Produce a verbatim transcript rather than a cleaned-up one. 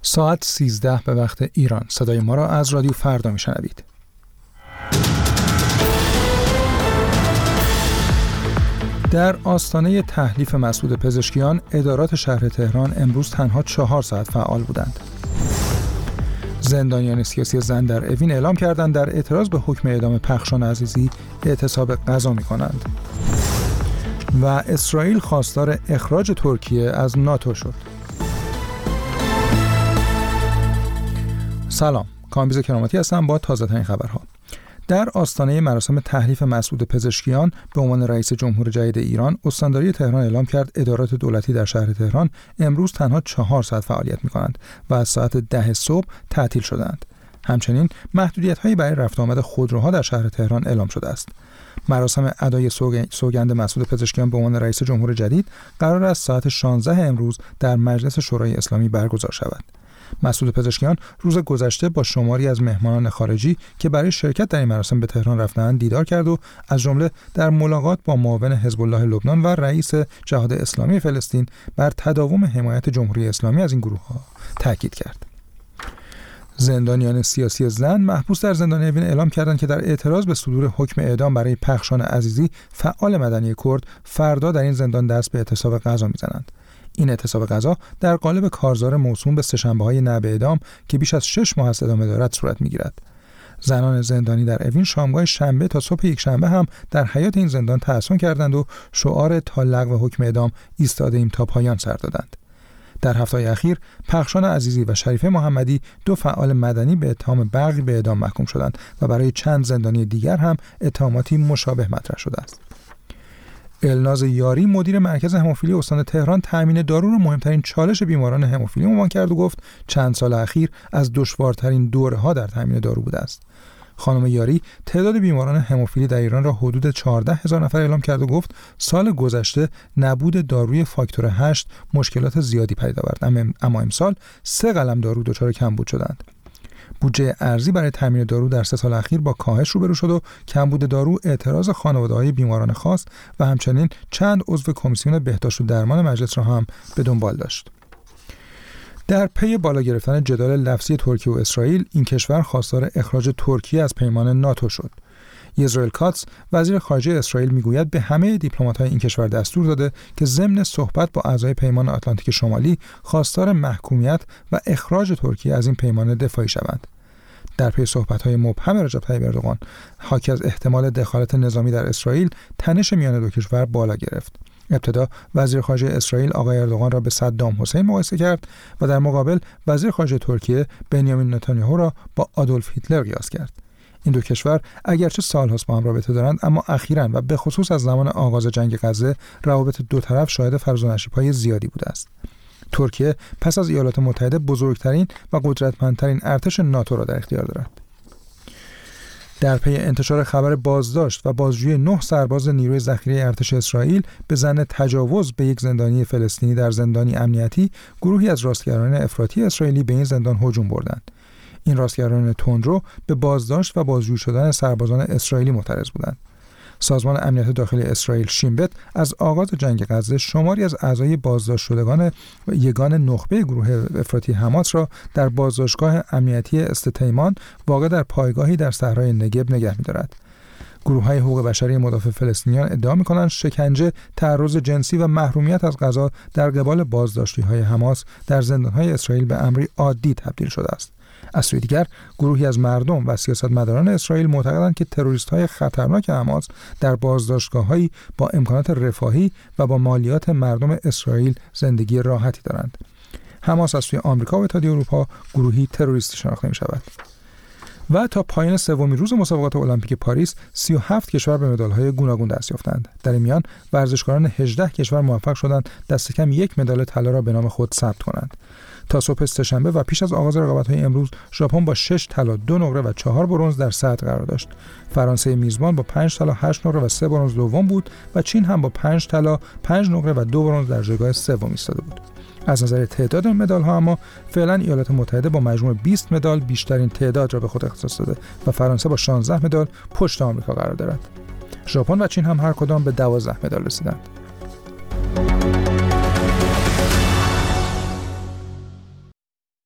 ساعت سیزده به وقت ایران. صدای ما را از رادیو فردا میشنوید. در آستانه تحلیف مسعود پزشکیان، ادارات شهر تهران امروز تنها چهار ساعت فعال بودند. زندانیان سیاسی زن در اوین اعلام کردند در اعتراض به حکم اعدام پخشان عزیزی اعتصاب غذا می‌کنند. و اسرائیل خواستار اخراج ترکیه از ناتو شد. سلام، کامبیز کرامتی هستم با تازه ترین خبرها. در آستانه مراسم تحلیف مسعود پزشکیان به عنوان رئیس جمهور جدید ایران، استانداری تهران اعلام کرد ادارات دولتی در شهر تهران امروز تنها چهار ساعت فعالیت می‌کنند و از ساعت ده صبح تعطیل شدند. همچنین محدودیت‌هایی برای رفت و آمد خودروها در شهر تهران اعلام شده است. مراسم ادای سوگند مسعود پزشکیان به عنوان رئیس جمهور جدید قرار است ساعت شانزده امروز در مجلس شورای اسلامی برگزار شود. مسعود پزشکیان روز گذشته با شماری از مهمانان خارجی که برای شرکت در این مراسم به تهران رفتند دیدار کرد و از جمله در ملاقات با معاون حزب الله لبنان و رئیس جهاد اسلامی فلسطین بر تداوم حمایت جمهوری اسلامی از این گروه‌ها تاکید کرد. زندانیان سیاسی زن محبوس در زندان اوین اعلام کردند که در اعتراض به صدور حکم اعدام برای پخشان عزیزی، فعال مدنی کرد فردا در این زندان دست به اعتصاب غذا می‌زنند. این اعتصاب غذا در قالب کارزار موسوم به سه‌شنبه‌های نه به اعدام که بیش از شش ماه از ادامه دارد صورت می‌گیرد. زنان زندانی در اوین شامگاه شنبه تا صبح یک شنبه هم در حیاط این زندان تحصن کردند و شعار تا لغو حکم اعدام ایستاده‌ایم تا پایان سر دادند. در هفته‌های اخیر پخشان عزیزی و شریفه محمدی، دو فعال مدنی، به اتهام بغی به اعدام محکوم شدند و برای چند زندانی دیگر هم اتهاماتی مشابه مطرح شده است. الناز یاری، مدیر مرکز هموفیلی استان تهران، تامین دارو را مهمترین چالش بیماران هموفیلی عنوان کرد و گفت چند سال اخیر از دشوارترین دوره‌ها در تامین دارو بوده است. خانم یاری تعداد بیماران هموفیلی در ایران را حدود چهارده هزار نفر اعلام کرد و گفت سال گذشته نبود داروی فاکتور هشت مشکلات زیادی پدید آورد، اما امسال سه قلم دارو دچار کمبود شدند. بودجه ارزی برای تامین دارو در سه سال اخیر با کاهش روبرو شد و کمبود دارو اعتراض خانواده‌های بیماران خاص و همچنین چند عضو کمیسیون بهداشت و درمان مجلس را هم به دنبال داشت. در پی بالا گرفتن جدال لفظی ترکیه و اسرائیل، این کشور خواستار اخراج ترکیه از پیمان ناتو شد. اسرائیل کاتس، وزیر خارجه اسرائیل، میگوید به همه دیپلمات‌های این کشور دستور داده که ضمن صحبت با اعضای پیمان آتلانتیک شمالی خواستار محکومیت و اخراج ترکیه از این پیمان دفاعی شوند. در پی صحبت‌های مبهم رجب طیب اردوغان حاکی از احتمال دخالت نظامی در اسرائیل، تنش میان دو کشور بالا گرفت. ابتدا وزیر خارجه اسرائیل آقای اردوغان را به صدام حسین مقایسه کرد و در مقابل وزیر خارجه ترکیه بنیامین نتانیاهو را با آدولف هیتلر قیاس کرد. این دو کشور اگرچه سال‌هاست با هم رابطه دارند، اما اخیراً و به خصوص از زمان آغاز جنگ غزه روابط دو طرف شاهد فراز و نشیب‌های زیادی بوده است. ترکیه پس از ایالات متحده بزرگترین و قدرتمندترین ارتش ناتو را در اختیار دارد. در پی انتشار خبر بازداشت و بازجویی نه سرباز نیروی ذخیره ارتش اسرائیل به ظن تجاوز به یک زندانی فلسطینی در زندانی امنیتی، گروهی از راستگرایان افراطی اسرائیلی به این زندان هجوم بردند. این راستگرایان تندرو به بازداشت و بازجویی شدن سربازان اسرائیلی معترض بودند. سازمان امنیت داخلی اسرائیل شین-بت از آغاز جنگ غزه شماری از اعضای بازداشت شدگان و یگان نخبه گروه افراطی حماس را در بازداشتگاه امنیتی استتیمان واقع در پایگاهی در صحرای نگب نگه می‌دارد. گروه‌های حقوق بشری مدافع فلسطینیان ادعا می‌کنند شکنجه، تعرض جنسی و محرومیت از غذا در قبال بازداشتی‌های حماس در زندان‌های اسرائیل به امری عادی تبدیل شده است. از سوی دیگر گروهی از مردم و سیاستمداران اسرائیل معتقدند که تروریست‌های خطرناک حماس در بازداشتگاه‌هایی با امکانات رفاهی و با مالیات مردم اسرائیل زندگی راحتی دارند. حماس از سوی آمریکا و اتحادیه اروپا گروهی تروریستی شناخته می‌شود. و تا پایان سومین روز مسابقات المپیک پاریس، سی و هفت کشور به مدال‌های گوناگون دست یافتند. در این میان ورزشکاران هجده کشور موفق شدند دست کم یک مدال طلا را به نام خود ثبت کنند. تا صبح سه‌شنبه و پیش از آغاز رقابت‌های امروز، ژاپن با شش طلا، دو نقره و چهار برنز در صدر قرار داشت. فرانسه میزبان با پنج طلا، هشت نقره و سه برنز دوم بود و چین هم با پنج طلا، پنج نقره و دو برنز در جایگاه سوم ایستاده بود. از نظر تعداد مدال‌ها اما فعلا ایالات متحده با مجموع بیست مدال بیشترین تعداد را به خود اختصاص داده و فرانسه با شانزده مدال پشت آمریکا قرار دارد. ژاپن و چین هم هر کدام به دوازده مدال رسیدند.